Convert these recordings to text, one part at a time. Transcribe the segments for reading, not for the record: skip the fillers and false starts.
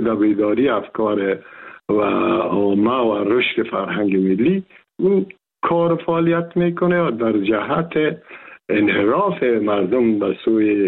در بیداری افکار و عامه و رشد فرهنگ ملی اون کار فعالیت میکنه و در جهت انحراف مردم به سوی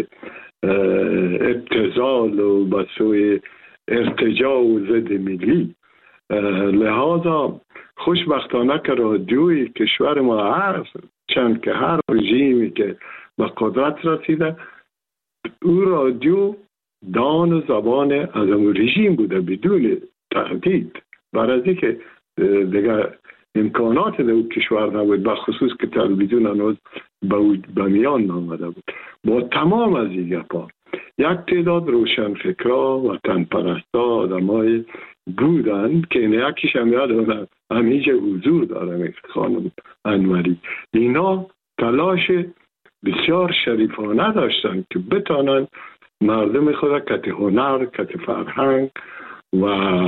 ابتذال و به سوی ارتجاع و ضد ملی. لحاظا خوشبختانه که رادیوی کشور ما چند که هر رژیمی که به قدرت رسیده او رادیو دان و زبان از اون رژیم بوده بدون تهدید، برای از که دیگر امکانات در اون کشور نبود، بخصوص که تلویزیون هنوز به میان نامده بود. با تمام از این گپا یک تعداد روشنفکرا و وطنپرستا آدمای بودن که یکیش هم یاد همیشه حضور داره خانم انوری. اینا تلاش بسیار شریفانه داشتن که بتانن مردم خود کت هنر، کت فرهنگ و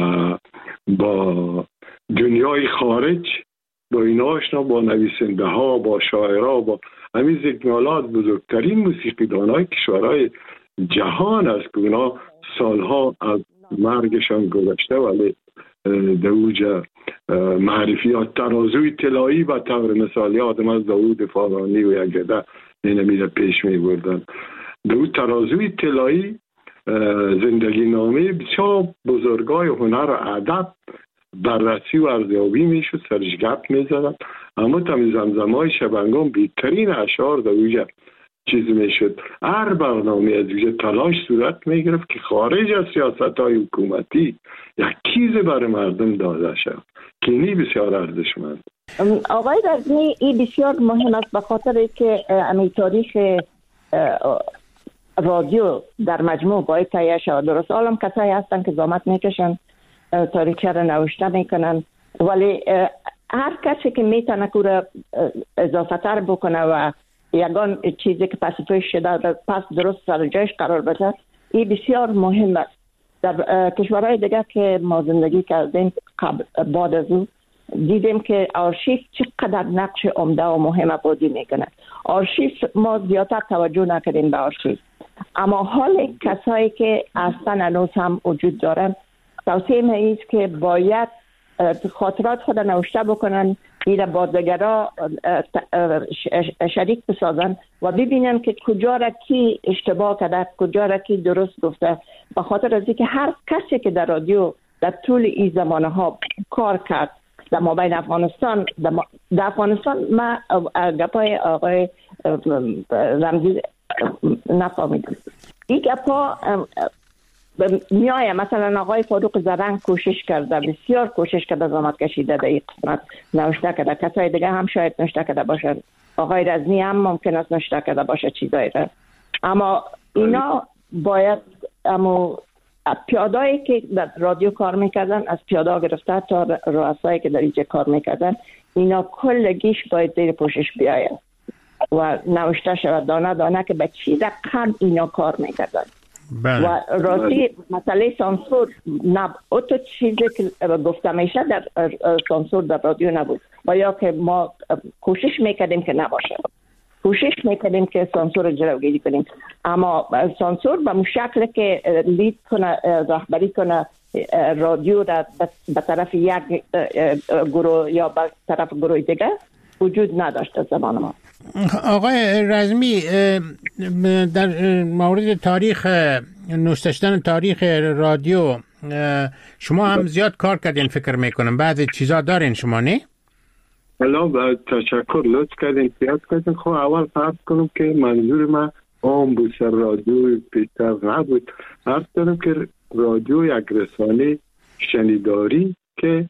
با دنیای خارج با این آشنا، با نویسنده ها، با شاعرها، با همین زیگنالات بزرگترین موسیقیدانای کشورهای جهان است که اونا سالها از مرگشان گذشته ولی در اوج معرفیات ترازوی طلایی و طور مثالی آدم از داود فارانی و یگده اینمیده پیش می بردن. در اون ترازوی طلایی زندگی نامه بسیار بزرگای هنر و ادب بررسی و ارزیابی میشد، سرش گپ میزدن. اما تمی زمزمای شبنگام بیترین اشعار در اوجه چیز میشد. هر برنامه از اوجه تلاش صورت میگرفت که خارج از سیاست های حکومتی یک چیز برای مردم داده شد که اینی بسیار ارزشمند. آقای رزمی این بسیار مهم است به خاطر که امی تاریخ رادیو در مجموع باید تهیه شود. درست عالم کسایی هستن که زحمت میکشن تاریخچه را نوشته میکنن، ولی هر کسی که میتونه که اضافه تر بکنه و یگان چیزی که پس توی شده پس درست سر جایش قرار بده، این بسیار مهم است. در کشورهای دیگه که ما زندگی کردیم بعد از اون دیدیم که آرشیو چقدر نقش عمده و مهم بازی میکنه. آرشیو ما زیادتر توجه نکردیم به آرشیو، اما حال کسایی که اصلا هنوز هم وجود دارن توصیه میست که باید خاطرات خود نوشته بکنن، ایره با دیگرها شریک بسازن و ببینن که کجا را کی اشتباه کرده، کجا را کی درست گفته. به خاطر از اینکه هر کسی که در رادیو در طول این زمانه ها کار کرد در مابین افغانستان، در افغانستان ما گپای آقای رمزی نفهمیدم. این گپا میایه مثلا آقای فاروق زرنگ کوشش کرده، بسیار کوشش کرده، زحمت کشیده در این قسمت نوشته کرده. کسای دیگه هم شاید نوشته کرده باشن، آقای رزمی هم ممکن است نوشته کرده باشه چیزایی را. اما اینا باید پیادایی که در رادیو کار میکردن، از پیادا گرفته تا رؤسایی که در اینجا کار میکردن، اینا کلگیش باید زیر پوشش بیاید و نوشته شود دانه دانه که به چی رقم اینا کار میکردن. بله. و راستی مسئله سانسور اوتو چیزی که گفته میشه در سانسور در رادیو نبود و یا که ما کوشش میکردیم که نباشه، کوشش میکردیم که سانسور جلوگیری کنیم، اما سانسور به اون شکل که لید کنه، رهبری کنه رادیو را به طرف یک گروه یا به طرف گروه دیگه وجود نداشت زمان ما. آقای رزمی در مورد تاریخ نوشتن تاریخ رادیو شما هم زیاد کار کردین فکر میکنم، بعضی چیزا دارین شما نه؟ بله تشکر، لطف کردین زیاد کردین. خب اول فرض کنم که منظور من عام بود، سر رادیو بیشتر نبود. عرض کنم که رادیو یک رسانه شنیداری که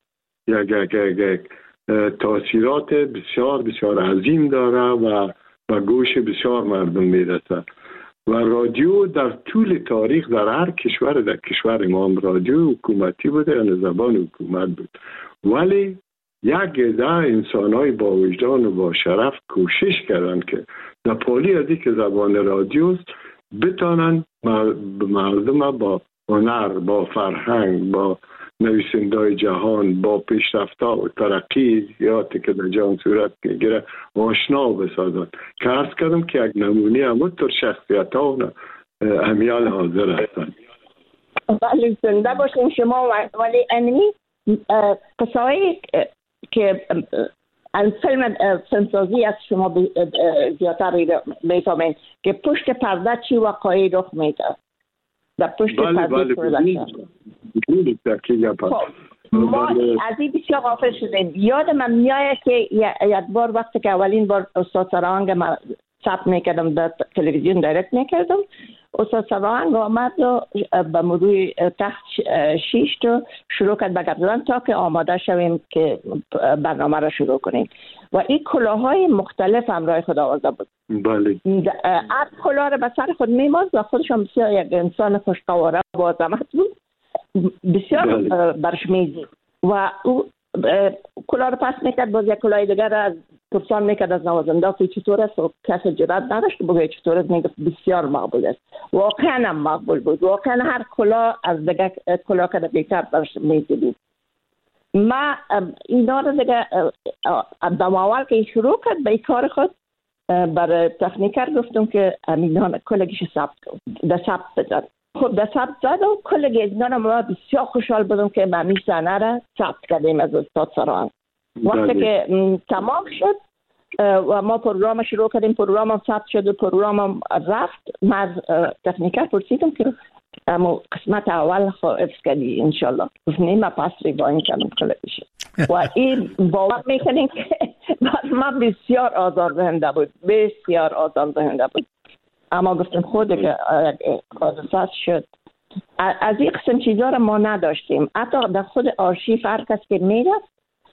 یک تاثیرات بسیار بسیار عظیم داره و به گوش بسیار مردم میرسه. و رادیو در طول تاریخ در هر کشور، در کشور ما هم رادیو حکومتی بوده یا زبان حکومت بود، ولی یک عده انسان‌های با وجدان و با شرف کوشش کردن که در پالی از اینکه زبان رادیوست بتانن مردم با هنر، با فرهنگ، با نویسنده‌های جهان، با پیشرفت‌ها و ترقیاتی که در جهان صورت می‌گیره آشنا بسازن. که عرض کردم که یک نمونه همونطور شخصیت‌ها و امیال حاضر هستند. ولی زنده باشین شما. ولی انمی قصایی که فیلمسازی از شما زیادتر میفهمین که پشت پرده چی واقعی رخ میده در پشت پرده پرودکشن. ما از این بسیار غافل شدیم. یاد من میاد که یک بار وقتی که اولین بار استاد سرانگ من ثبت میکردم در تلویزیون دایرکت میکردم، استاد سرانگ آمد و به مرور تخت 6 تو شروع کرد به گردن تا که آماده شویم که برنامه را شروع کنیم و این کلاهای مختلف همراه خود آورده بود. بله. هر کلاه را به سر خود میمازد و خودش هم بسیار یک انسان خوشقواره با عظمت بود، بسیار برش میزید و او کلاه رو پس میکرد، باز یک کلاه دیگر را از پرسان میکرد از نوازنده که چطور است و کسی جرات نداشت که بگه چطور است، میگفت بسیار مقبول است. واقعا هم مقبول بود، واقعا هر کلاه از دیگر کلاه که بهتر برش میزید. ما اینا رو دیگه دم اول که شروع کرد به کار خود برای تکنیکر گفتم که اینا کلگیش ثبت ده ثبت بزن. خب در ثبت زد و کل گیزنان ما بسیار خوشحال بودم که ما می صحنه را ثبت کردیم از استاد سرانگ. وقتی که تمام شد و ما پروگرام شروع کردیم، پروگرام هم ثبت شد و پروگرام هم رفت. من از تکنیکر پرسیدم که اما قسمت اول حفظ کردی انشالله؟ گفت نه، من پس ریوایند کردم کل بشه. و این باور میکنیم که من بسیار آزاردهنده بود، بسیار آزاردهنده بود. اما گفتم خود که حادثه شد. از این قسم چیزا رو ما نداشتیم. حتی در خود آرشیو هر کس که میرفت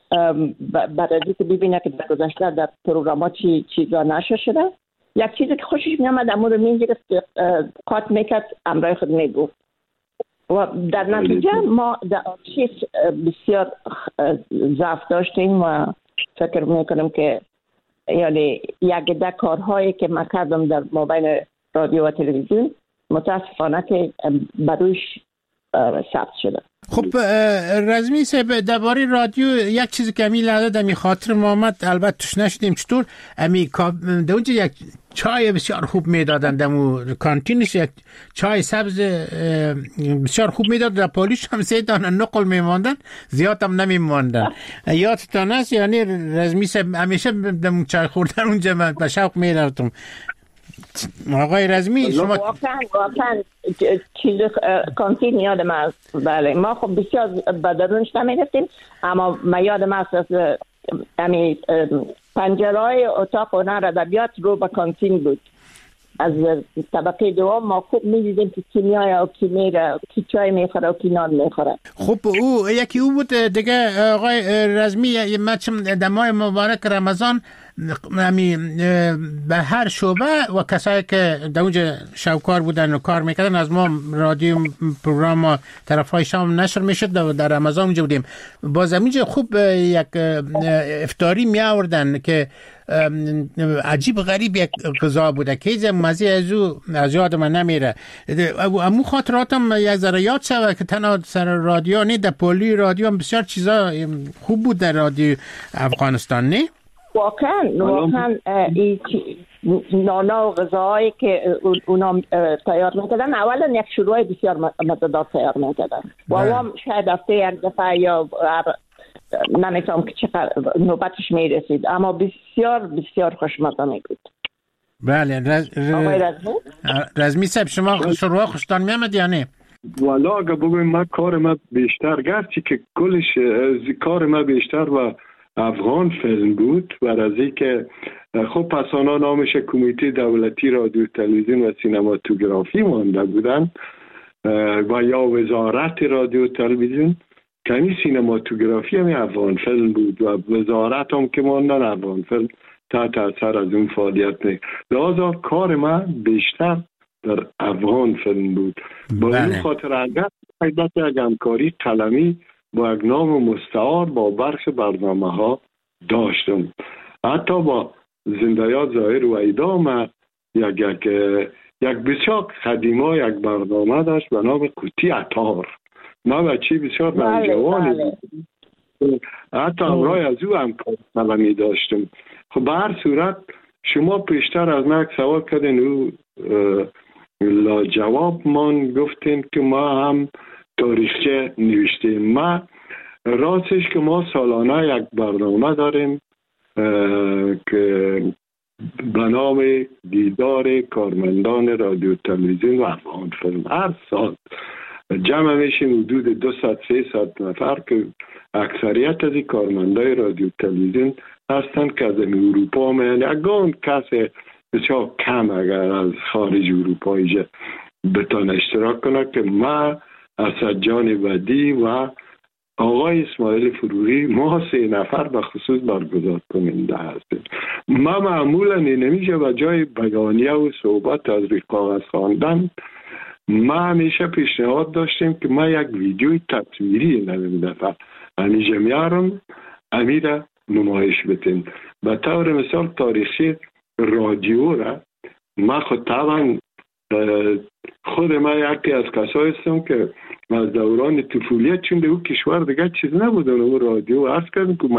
برای که ببینه که در گذشته در پروگرامات چی چیزا نشه شده، یک چیزی که خوشش میامد امور رو میگرفت، قاط میکرد، امرای خود میگفت و در نتیجه ما در آرشیو بسیار ضعف داشتیم و فکر میکنم که یعنی یک ده کارهایی که من کردم در مابین رادیو و تلویزیون متاسفانه که بروش ثبت شده. خب رزمی صاحب، درباره رادیو یک چیزی که امی لحظه دمی خاطر ما آمد، البته توش نشدیم، چطور امی در اونجا یک چای بسیار خوب میدادن، دمو کانتینش یک چای سبز بسیار خوب میداد، در پالیش هم 3 دانه نقل میماندن، زیاد هم نمیماندن. یادتان است؟ یعنی رزمی صاحب همیشه دمو چای خوردن اونجا من به شوق میرفتم. آقای رزمی شما واقعا چیز کانتین یادم است. بله ما خب بسیار بدرونش نمیرفتیم، اما ما یادم است از امی پنجرهای اتاق هنر ادبیات رو به کانتین بود. از طبقه دوم ما خوب می‌دیدیم که کی میاد و کی میره، کی چای میخوره و کی نان میخوره. خب او یکی او بود دیگه. آقای رزمی مچم در ماه مبارک رمضان به هر شعبه و کسایی که در اونجا شوکار بودن و کار میکردن، از ما رادیو پروگرام ما طرفای شام نشر میشد و در رمضان اونجا بودیم. باز اینجا خوب یک افطاری می آوردن که عجیب غریب یک غذا بوده که ایزه مزه از یاد من نمیره. امو خاطراتم یک ذره یاد شده که تنها سر رادیو نه، در پولی رادیو هم بسیار چیزا خوب بود در رادیو افغانستان. نه واقعا نانا و غذاهایی که اونا تیار میکردن، اولا یک شروع بسیار مزدار تیار میکردن و هم شاید هفته یک دفعه یا نمیتونم که چقدر نوبتش میرسید، اما بسیار بسیار خوشمزه میبود. بله رزمی صاحب شما شروع خوشتان میامد یا نه؟ والا اگه بگویم من کار ما بیشتر گرچه که کلش کار ما بیشتر و افغان فیلم بود و از اینکه خب پس آنها نامش کمیته دولتی رادیو تلویزیون و سینماتوگرافی مانده بودن و یا وزارت رادیو تلویزیون، کمی سینماتوگرافی هم افغان فیلم بود و وزارت هم که ماندن افغان فیلم تحت اثر از اون فعالیت نه. لذا کار ما بیشتر در افغان فیلم بود. با این خاطر اگر یک همکاری قلمی با یک نام مستعار با برخی برنامه ها داشتم. حتی با زنده‌یاد ظاهر و ایدام یک بسیار قدیما یک برنامه داشت به نام قوطی عطار. ما بچه بسیار نوجوانی حتی امرای از او هم قلمی داشتم. خب به هر صورت شما پیشتر از من سوال کردین او لاجواب من گفتین که ما هم تاریخچه نوشتیم. ما راستش که ما سالانه یک برنامه داریم که به نام دیدار کارمندان رادیو تلویزیون و افغان فیلم. هر سال جمع میشیم حدود 200-300 نفر که اکثریت از این کارمندای رادیو تلویزیون هستند که از اروپا میان. یگان کسی بسیار کم اگر از خارج اروپا اینجا بتان اشتراک کنه که ما اسد جان ودی و آقای اسماعیل فروغی، ما 3 نفر به خصوص برگزار کننده هستیم. ما معمولا نمیشه و جای بیانیه و صحبت از روی کاغذ خواندن، ما همیشه پیشنهاد داشتیم که ما یک ویدیوی تصویری نمیم دفعه همیشه میارم امیره نمایش بتیم. به طور مثال تاریخی رادیو را ما خود طبعا خود ما یکی از کسایی هستم که از دوران طفولیت چون در او کشور دیگه چیز نبود اون رادیو عرض کردم که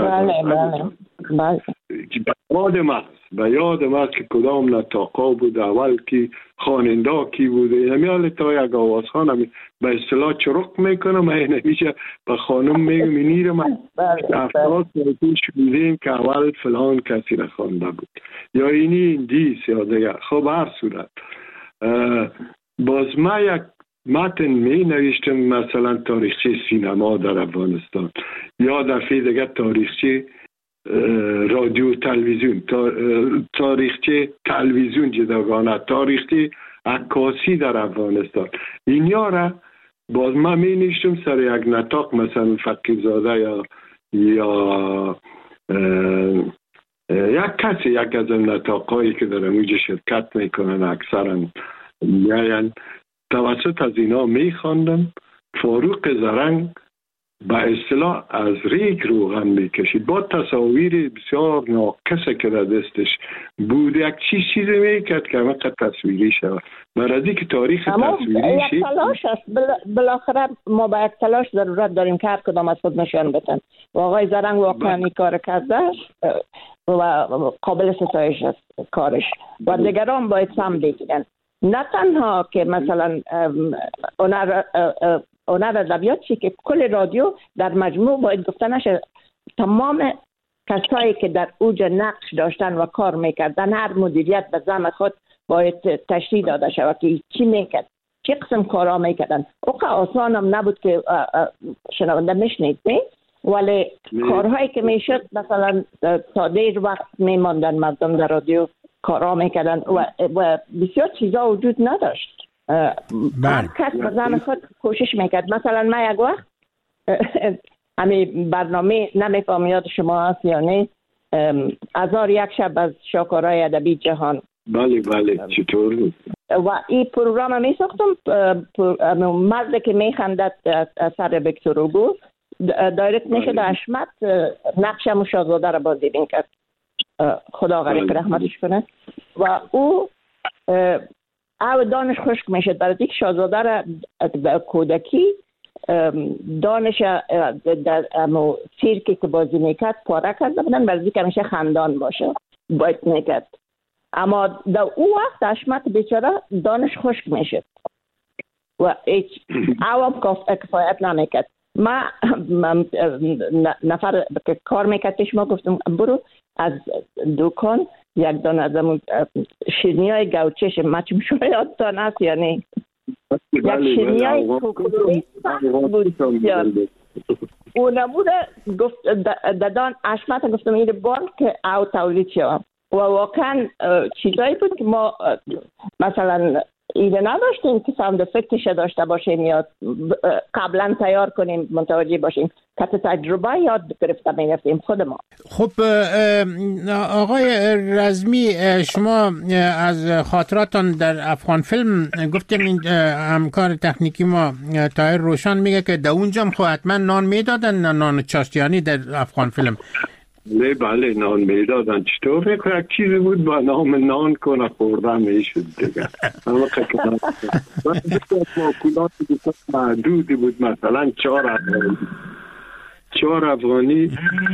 به یاد ما که کدام نطاقا بود، اول کی خواننده کی بود، همیال تا یک آوازخان همی به اصطلاح چرک میکنم، این همیشه به خانم میگم اینیرم افراد پیش بودیم که اول فلان کسی را خوانده بود یا اینی دیس یا دیگه. خب هر صورت باز ما یک متن می نوشتم، مثلا تاریخچه سینما در افغانستان یا دفعه دیگه تاریخچه رادیو تلویزیون، تاریخچه تلویزیون جداگانه، تاریخچه عکاسی در افغانستان. اینیا را باز ما می نوشتم سر یک نطاق، مثلا فقیرزاده یا یک کسی یک از نطاقایی که در اونجا شرکت میکنن اکثرا میاین توسط از اینا میخواندم. فاروق زرنگ به اصطلاح از ریگ روغن میکشید با تصاویر بسیار ناقصه که در دستش بود، یک چیزی میکرد که همه تصویری شود. مرادی که تاریخ تصویری شید تلاش است. بالاخره ما با یک تلاش ضرورت داریم که هر کدام از خود نشان بدن و آقای زرنگ واقعا کار کرده و قابل ستایش است کارش و دیگران باید سم بگیرن. نه تنها که مثلا هنر ادبیات چی که کل رادیو در مجموع باید گفته نشه تمام کسایی که در اوج نقش داشتن و کار میکردن هر مدیریت به زعم خود باید تشریح داده شود که چی میکرد، چه قسم کارا میکردن. اوقا آسان هم نبود که شنونده میشنید ولی کارهایی که میشد مثلا تا دیر وقت میماندن مردم در رادیو کارا میکردن و بسیار چیزا وجود نداشت. هر کس به زعم خود کوشش میکرد. مثلا ما یک وقت همین برنامه نمیفهم یاد شما هست یا نه، 1001 شب از شاهکارهای ادبی جهان. بله چطور بود؟ و این پروگرام میساختم، مرد که میخندد سر ویکتور هوگو دایرکت میشد. حشمت نقشم شاهزاده را بازی میکرد، خدا غریق رحمتش کنه. و او دانش خشک میشد برای اینکه شاهزاده را در کودکی دانش در سیرکی که بازی میکرد پاره کرده بودن برای اینکه همیشه خندان باشه باید میکرد. اما در او وقت حشمت بیچاره دانش خشک میشد و هیچ عوام کفایت نمیکرد. ما نفر که کار میکرد پیش ما گفتم برو از دکان یک دانه از شیرینی های گوچش مچم شما یادتان هست یا نه؟ یک شیرینی های کوکولی بود اون نبوده. گفت دادان حشمت گفتم این بار که او تولید شوم و واقعا چیزایی بود که ما مثلا ایده نداشتیم که ساوند افکتش داشته باشیم یا قبلا تیار کنیم متوجه باشیم که تجربه یاد گرفته می‌رفتیم خود ما. خب آقای رزمی، شما از خاطراتان در افغان فیلم گفتیم این همکار تکنیکی ما طاهر روشن میگه که در اونجا هم حتما نان میدادن، نان چاشتیانی در افغان فیلم. بله نان میدادن. چطور یک چیزی بود با نام نان کنه خوردن میشد دیگه. اما که ماکولات محدودی بود، مثلا 4 افغانی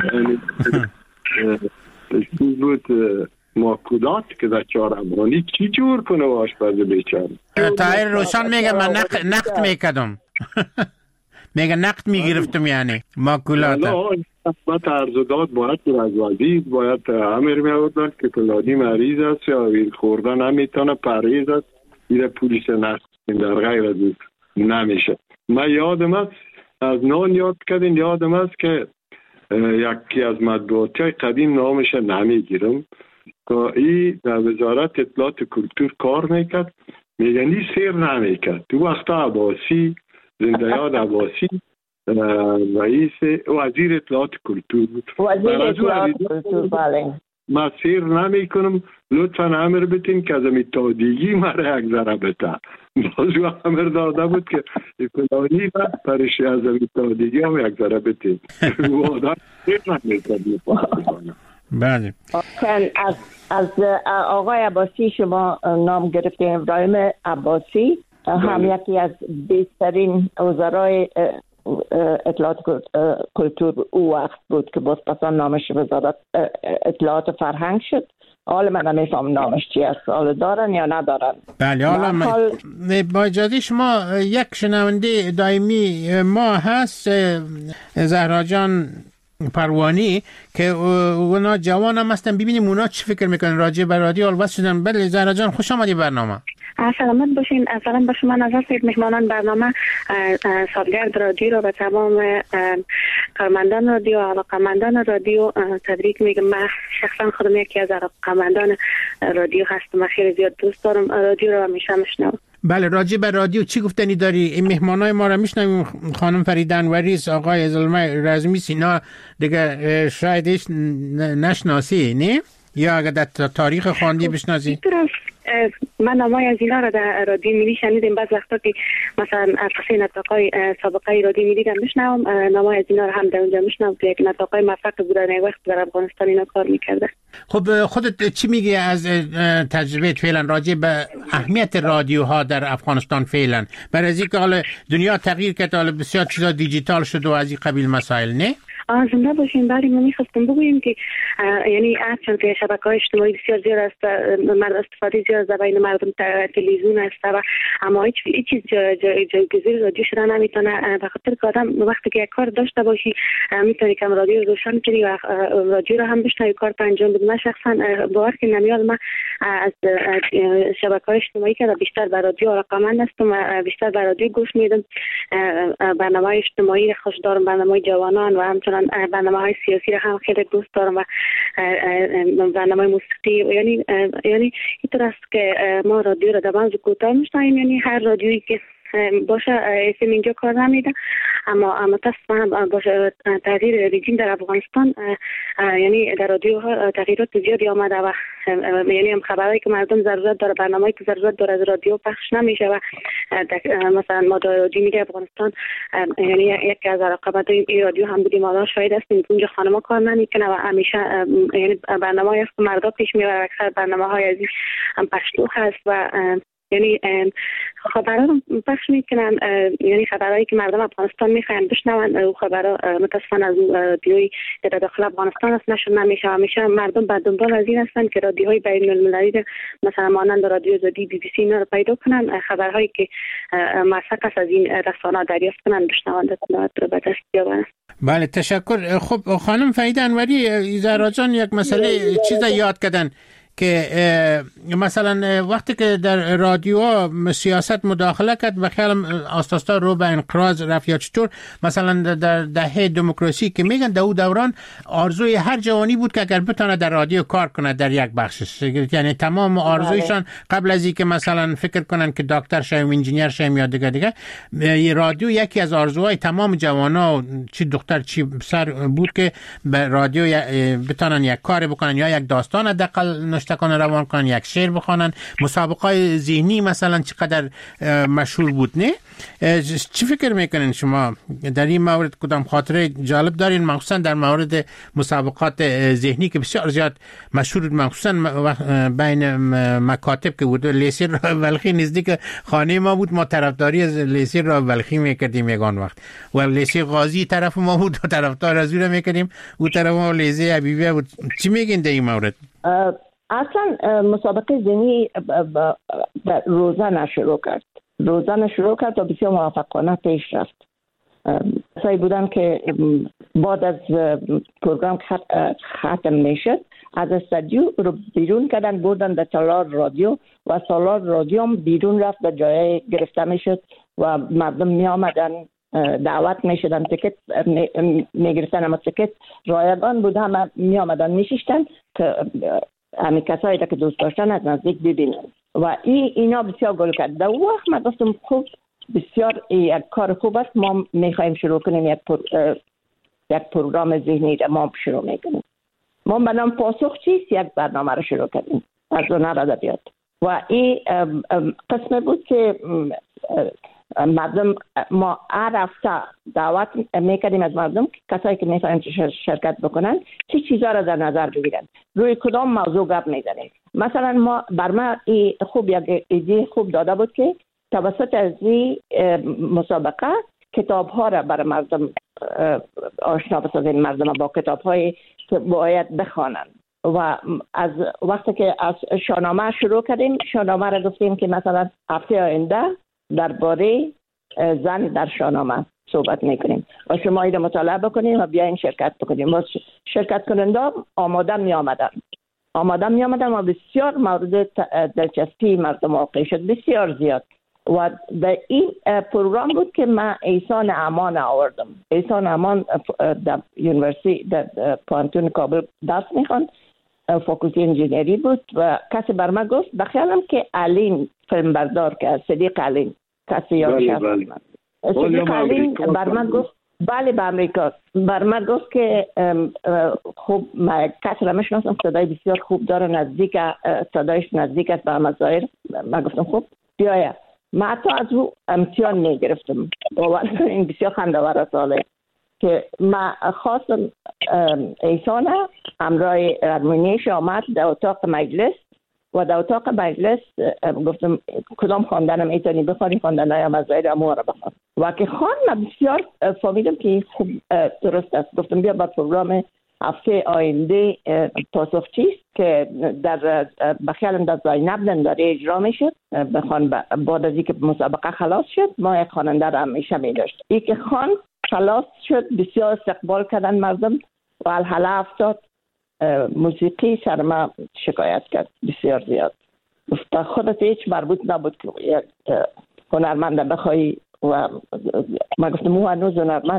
بود ماکولات که در 4 افغانی چی جور کنه و آشپز بیچاره. طاهر روشن میگه من نقد میکردم. میگه نقد میگرفتم یعنی ماکولات. با ارز و داد باید از وزید باید امر می‌آوردن که فلانی مریض است یا این خوردن نمیتونه پرهیز است این پولیس نست در غیر از نمیشه. من یادم است از نان یاد کردین یادم است که یکی از مطبوعاتی قدیم نامش نمیگیرم که این در وزارت اطلاعات کلتور کار میکرد میگنی سیر نمیکرد تو وقت عباسی زنده یاد عباسی رئیس وزیر اطلاعات کلتور بود. وزیر اطلاعات کلتور بله. ما سیر نمی کنم لطفا امر بتین که از تادیگی مرا یک ذره بتا بازو امر داده بود که فلانی وقت پرشی از تادیگی هم یک ذره بتین وادار سیر نمی کنم. بله. از آقای عباسی شما نام گرفتیم. ابراهیم عباسی هم یکی از بهترین وزرای اطلاعات کلتور او وقت بود که باز پسان نامش وزارت اطلاعات فرهنگ شد. حالا من نمیفهم نامش چی است، حالا دارن یا ندارن. بله حالا با اجازه شما یک شنونده دائمی ما هست زهرا جان پروانی که اونا جوان هم هستن، ببینیم اونا چی فکر میکنن راجع به رادیو البته شدن. بله زهرا جان خوش آمدید برنامه. سلامت باشین. سلام با شما نظر سید مهمانان برنامه سالگرد رادیو رو به تمام کارمندان رادیو و علاقمندان رادیو تبریک میگم. من شخصا خودم یکی از علاقمندان رادیو هستم و خیلی زیاد دوست دارم رادیو رو همیشه میشنوم. بله راجع به رادیو چی گفتنی داری؟ این مهمانای ما رو میشنویم، خانم فریده انوری، آقای زلمه رزمی، سینا دیگه شایدش نشناسی نه؟ یا اگر در تاریخ خواندی بشناسی؟ من نامای از اینا را در رادیو ملی شنیدم. بعض وقتا که مثلا قصه نطاقای سابقه رادیو ملی را میشنوم، نامای از اینا را هم در اونجا میشنوم که یک نطاقای موفق بودن وقت در افغانستان اینا کار میکرده. خب خودت چی میگی از تجربه فعلا راجع به اهمیت رادیوها در افغانستان فعلا؟ برای از اینکه حالا دنیا تغییر کرد، حالا بسیار چیزا دیجیتال شد و از این قبیل مسائل نه؟ زنده باشین. بله من میخواستم بگویم که یعنی چون که شبکه‌های اجتماعی بسیار زیاد است، استفاده زیاد از بین مردم تلویزیون است و اما هیچ چیز جایگزین رادیو شدن نمیتونه. به خاطر که آدم وقتی که یک کار داشته باشی میتونی که رادیو رو روشن کنی و رادیو رو هم بشنوی کار انجام بدی. من شخصا باور که نمیاد من از شبکه‌های اجتماعی که بیشتر به رادیو علاقه‌مند هستم و بیشتر به رادیو گوش میدم. برنامه اجتماعی خوش دارم، برنامه جوانان و همچنین برنامه‌های سیاسی را هم خیلی دوست دارم و برنامه موسیقی. یعنی اینطور است که ما رادیو را در بانز کوتاه میشنویم. یعنی هر رادیویی که باشه اسم اینجا کار نمیده، اما متاسفانه باشه تغییر رژیم در افغانستان یعنی در رادیو ها تغییرات زیادی آمده و یعنی هم خبرایی که مردم ضرورت داره، برنامه‌ای که ضرورت داره از رادیو پخش نمیشه و مثلا ما در رادیو میگه افغانستان یعنی یکی از رقابت‌های این رادیو هم بودیم، ما شاهد هستیم که اونجا خانم‌ها کار نمیکنه و همیشه یعنی برنامه‌های است که مردا پیش میبره، اکثر برنامه‌های از هم پشتو هست و یعنی خبرها رو پخش میکنن. یعنی خبرهایی که مردم افغانستان میخواین بشنون او خبرها متاسفانه از رادیوی در داخل افغانستان است نشر نمیشه. همیشه مردم بعد دنبال از این هستن که رادیوهای بین المللی مثلا مانند رادیو آزادی، بی بی سی اینا رو پیدا کنن، خبرهایی که مسئله است از این رسانه‌ها دریافت کنن، بشنوند اطلاعات رو به دست بیاورن. بله تشکر. خب خانم فریده انوری، زهرا جان یک مسئله چیز یاد کردن که مثلا وقتی که در رادیو سیاست مداخله کرد و خیلی آستاستا رو به انقراض رفت یا چطور، مثلا در دهه دموکراسی که میگن در اون دوران آرزوی هر جوانی بود که اگر بتونه در رادیو کار کنه در یک بخشش، یعنی تمام آرزویشان قبل از اینکه مثلا فکر کنن که دکتر شویم، انجینیر شویم یا دیگه رادیو یکی از آرزوهای تمام جوانا چی دختر چی پسر بود که به رادیو بتونن یک کار بکنن یا یک داستان حداقل نشتکان روان کنن، یک شعر بخوانن. مسابقه ذهنی مثلا چقدر مشهور بود نه؟ چی فکر میکنین شما در این مورد؟ کدام خاطره جالب دارین مخصوصا در مورد مسابقات ذهنی که بسیار زیاد مشهور بود، مخصوصا بین مکاتب که بود؟ لیسه راه بلخی نزدیک خانه ما بود، ما طرفداری از لیسه راه بلخی میکردیم یگان وقت، و لیسه غازی طرف ما بود و طرفدار از اون میکردیم، اون طرف ما لیسه حبیبیه بود. چی میگین در این مورد؟ اصلا مسابقه ذهنی روزانه شروع کرد و بسیار موفقانه پیش رفت. کسایی بودن که بعد از پروگرام ختم میشد از استودیو رو بیرون کردن بردن در تالار رادیو و تالار رادیو هم بیرون رفت به جای گرفته میشد و مردم می آمدن دعوت می شدن تیکت می گرفتن. اما تیکت رایگان بود، همه می آمدن می شیشتن که همین کسایی که دوست داشتن از نزدیک ببینن و اینا بسیار گل کرد. در وقت من گفتم خوب بسیار یک کار خوب است، ما میخوایم شروع کنیم یک پروگرام ذهنی را ما شروع میکنیم. ما به نام پاسخ چیست یک برنامه را شروع کردیم از هنر ادبیات و این قسم بود که مردم ما هر هفته دعوت میکردیم از مردم کسایی که میخواین شرکت بکنن چه چیزا را در نظر بگیرن، روی کدام موضوع گپ میزنیم. مثلا ما بر ما خوب یک ایده خوب داده بود که توسط از این مسابقه کتاب ها را برای مردم آشنا بسازیم، مردم با کتاب های که باید بخوانند و از وقتی که از شاهنامه شروع کردیم شاهنامه را گفتیم که مثلا هفته آینده درباره زن در شاهنامه صحبت میکنیم و شما این مطالعه بکنیم و بیاین شرکت بکنیم. و شرکت کننده آماده می آمدن و بسیار مورد دلچسپی مردم واقع شد، بسیار زیاد. و در این پروگرام بود که من احسان امان آوردم. احسان امان در یونیورسیتی در پانتون کابل درس میخوند، فاکولتی انجینری بود و کسی بر من گفت بخیالم که علین فیلمبردار که صدیق علین کسی یادش هست صدیق علین بر من گفت بله به امریکا بر من گفت که خوب کسی را میشناسم صدای بسیار خوب داره، نزدیک صدایش نزدیک است به مسائل. من گفتم خوب بیاید. من حتی از او امتحان میگرفتم. این بسیار خنده‌آور ساله که من خواستم احسان همراه ارمونیش آمد در اتاق مجلس و در اتاق مجلس گفتم کدام خواندنم ایتانی بخوانی، خواندنهای مزاید امو را بخوان و که من بسیار فهمیدم که خوب درست است. گفتم بیا با پروگرام هفته آینده پاسخ چیست که در بخیالم در زینب ننداری اجرا میشد بخوان. بعد از اینکه مسابقه خلاص شد ما یک خواننده را همیشه می داشت. این که خلاص شد بسیار استقبال کردن مردم و الحاله افتاد. موسیقی سر ما شکایت کرد بسیار زیاد. گفت خودت هیچ مربوط نبود که یک هنرمند بخوایی و ما گفتم او هنوز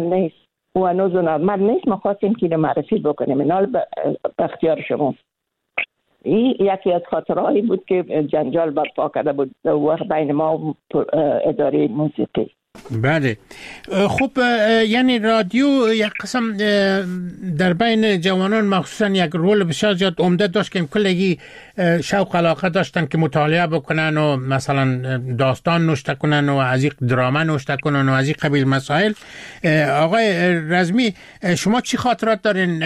هنرمند نیست ما خواستیم که اینو معرفی بکنیم. اینال به اختیار شما. این یکی از خاطرهایی بود که جنجال برپا کرده بود وقت بین ما و اداره موسیقی. بله خب یعنی رادیو یک قسم در بین جوانان مخصوصا یک رول بسیار زیاد عمده داشت که کلگی شوق علاقه داشتن که مطالعه بکنن و مثلا داستان نوشته کنن و از این دراما نوشته کنن و از این قبیل مسائل. آقای رزمی شما چی خاطرات دارین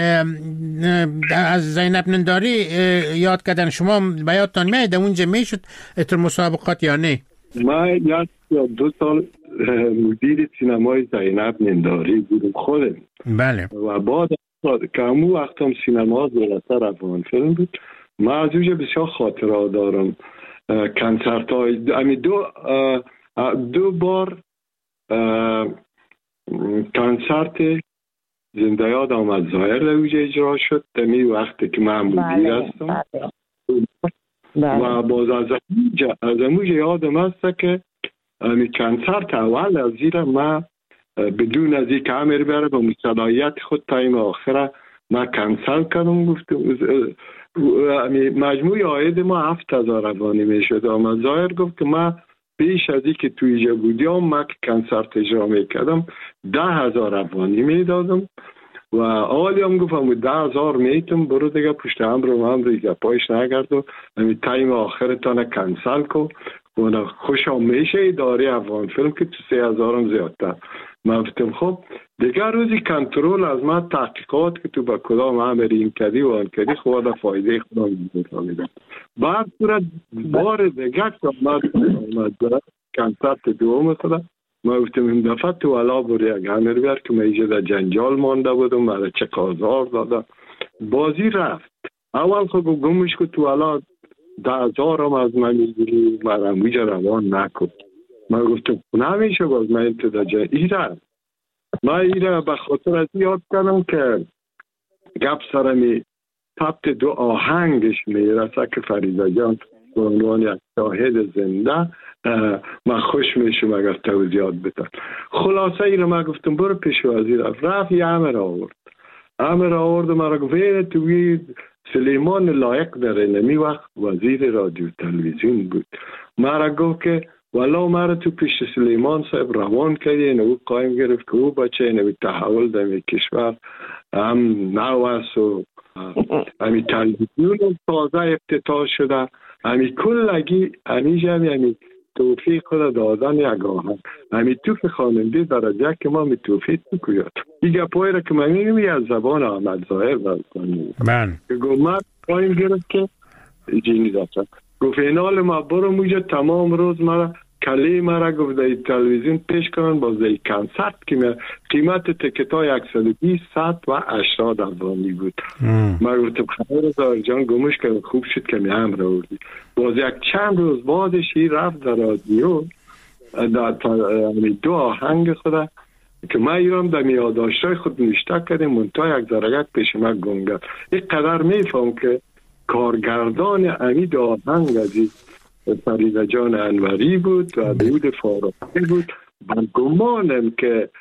از زینب ننداری یاد کردن؟ شما به یادتان میاد اونجا میشد اتر مسابقات یا نه؟ من یک یا 2 سال مدیر سینمای زینب ننداری بودم خودم. بله. و بعد که همون وقت هم سینما دولت روان فیلم بود. من از اونجا بسیار خاطرات دارم. کنسرت های دو بار کنسرت زنده یاد آمد ظاهر در اونجا اجرا شد دمی وقتی که من مدیر هستم. و باز از اموجه یادم هست که کنسرت اول از زیر ما بدون از این که همه بره با صلاحیت خود تایم آخره ما کنسل کردم. گفتم مجموع عاید ما 7000 افغانی میشد. اما ظاهر گفت که ما پیش از این که توی اینجا بودیم ما که کنسرت اجرا میکردم 10,000 افغانی میدادم و آلی هم گفتم 10,000 میتونم برو دیگه پشت هم رو دیگه پایش نگرد و تایم آخر تانه کنسل کن و خوشم میشه اداره افغان فیلم که تو 3,000 هم زیادتر. من گفتم خب دیگه روزی کنترل از من تحقیقات که تو با کدام عمری این کدی و آن کدی خواهد فایده خودم میدم. بعد صورت بار دیگه که آمد کنسرت دوم مثلا من گفتم این دفعه تو علا بری یک همه رو بیار که من ایجا در جنجال مانده بودم من چه کازار دادم. بازی رفت اول خود گمش که تو علا 10,000 هم از من میگیری من همونجا روان نکن. من گفتم نمیشه باز من تو در جنجال ای رفت من ایره به خاطر از یاد کردم که گپ سرمی ثبت دو آهنگش میرسه که فریده جان به عنوان یک شاهد زنده من خوش میشم اگر توضیحات بدن. خلاصه ایره من گفتم برو پیش وزیر رفت یه امر آورد مرا گفت توی سلیمان لایق در نمی وقت وزیر رادیو تلویزیون بود. مرا گفت که والا مرا تو پیش سلیمان صاحب روان کردی، او قایم گرفت که او بچه نمی تحول در کشور هم نو است و همی تلویزیون تازه افتتاح شده، همی کلگی همی توفیق خود دادن یک آهنگ همی تو که خواننده درجه که ما می توفیق بکوید دیگه پایی را که من میگم از زبان احمد ظاهر برکنیم که گفت قایم گرفت که جینی داشتم گفت اینال ما برو موجه تمام روز مرا کلی مرا گفت در تلویزیون پیش کنن باز در کنسرت که قیمت تکت ها 120 و 80 افغانی بود. من گفتم خبر ظاهر جان گمش که خوب شد که می هم روردی. باز یک چند روز بعدشی رفت در رادیو در دو آهنگ خود که من ایرام در یادداشت‌های خود نوشته کردیم منتها یک درجت پیش من گنگد. یک قدر میفهم که کارگردان امید آهنگ از فریده جان انوری بود و داود فاروقی بود. من گمانم که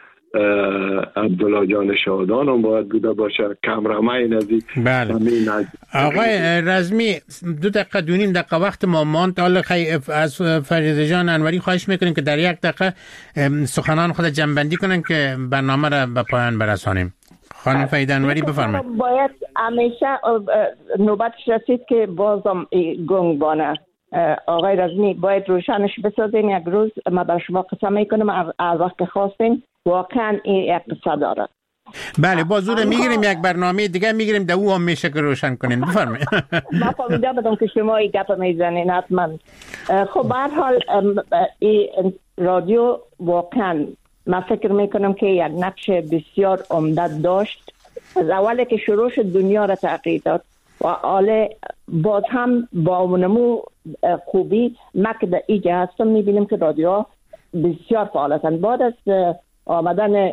عبدالله جان شادان هم باید بوده باشه، کمرمین نزدیک. بله آقای رزمی 2 دقیقه 2.5 دقیقه وقت ما ماند. حالا از فریده جان انوری خواهش میکنیم که در 1 دقیقه سخنان خود جنبندی کنن که برنامه را به پایان برسانیم. خانم فریده انوری بفرمایید. باید همیشه نوبتش رسید که بازم گنگ بانه. آقای رزمی باید روشنش بسازین. یک روز ما بر شما قسم میکنم از وقت خواستین واقعا این اقتصاد داره. بله با زور میگیریم یک برنامه دیگه میگیریم در او هم میشه که روشن کنین. بفرمایید. ما فهمیده بدم که شما این گپ میزنین حتما. خب به هر حال این رادیو واقعا من فکر میکنم که یک نقش بسیار عمده داشت. از اولی که شروع شد دنیا را تغییر داد و حالا باز هم با نمو خوبی ما که در اینجا هستم میبینیم که رادیو بسیار فعال هستند. بعد از آمدن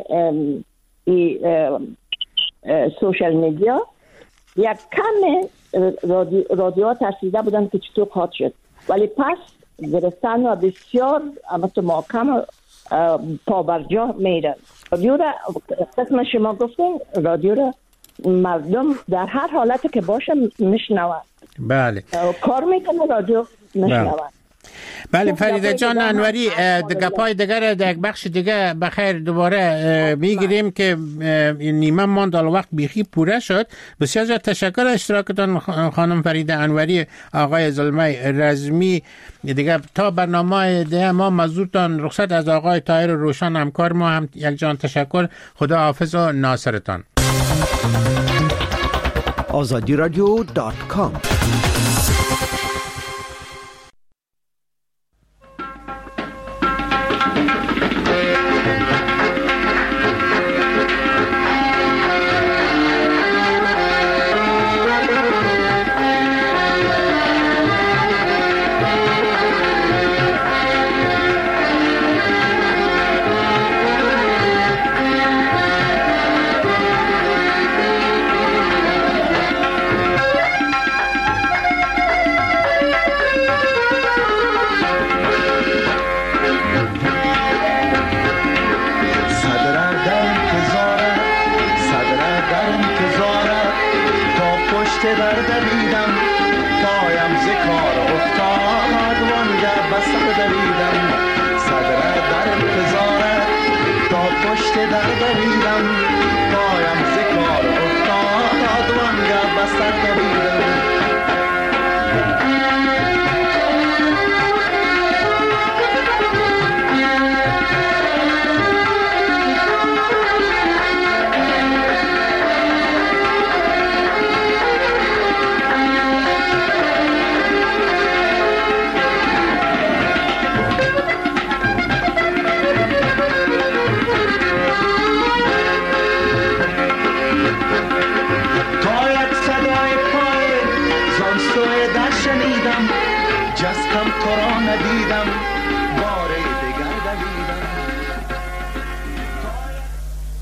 سوشل میدیا یک کم رادیو ترسیده بودن که چطور خواهد شد، ولی پس گرفتن و بسیار محکم پابرجا میرن. رادیو را قسم شما گفتین رادیو را مردم در هر حالتی که باشه میشنوند. بله کار میکنه رادیو میشنوند. بله فریده جان انوری گپای دیگر در یک بخش دیگه بخیر دوباره میگیریم که نیمه ماند وقت بیخی پوره شد. بسیار زیاد تشکر اشتراکتان خانم فریده انوری، آقای زلمه رزمی. دیگه تا برنامه دیگه ما مزورتان رخصت از آقای طاهر روشن همکار ما هم یک جان تشکر. خدا حافظ و ناصرتان. azadiradio.com جستم تو را ندیدم